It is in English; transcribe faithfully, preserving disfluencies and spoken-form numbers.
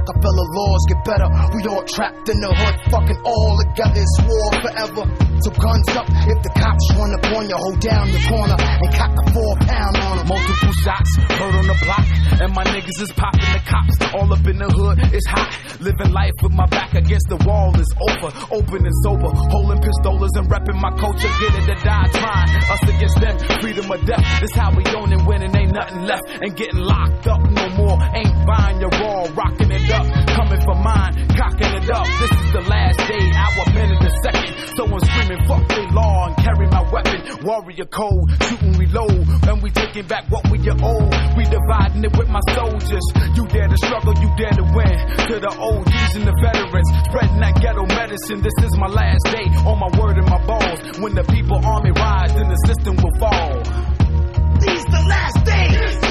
Rockefeller laws get better. We all trapped in the hood, fucking all together. It's war forever. So guns up, if the cops run up on you, hold down your corner and cock the four pound on them. Multiple shots, heard on the block, and my niggas is popping the cops. All up in the hood, it's hot. Living life with my back against the wall is over. Open and sober, holding pistolas and repping my culture. Get it to die trying, us against them, freedom or death. This how we own and winning, ain't nothing left. And getting locked up no more, ain't buying your raw, rocking it up. Coming for mine, cocking it up. This is the last day, hour, minute, a second. So I'm screaming, fuck the law and carry my weapon. Warrior code, shoot and reload. And we taking back what we owe. We dividing it with my soldiers. You dare to struggle, you dare to win. To the O Gs and the veterans, spreading that ghetto medicine. This is my last day, on my word and my balls. When the people army rise, then the system will fall. These the last days.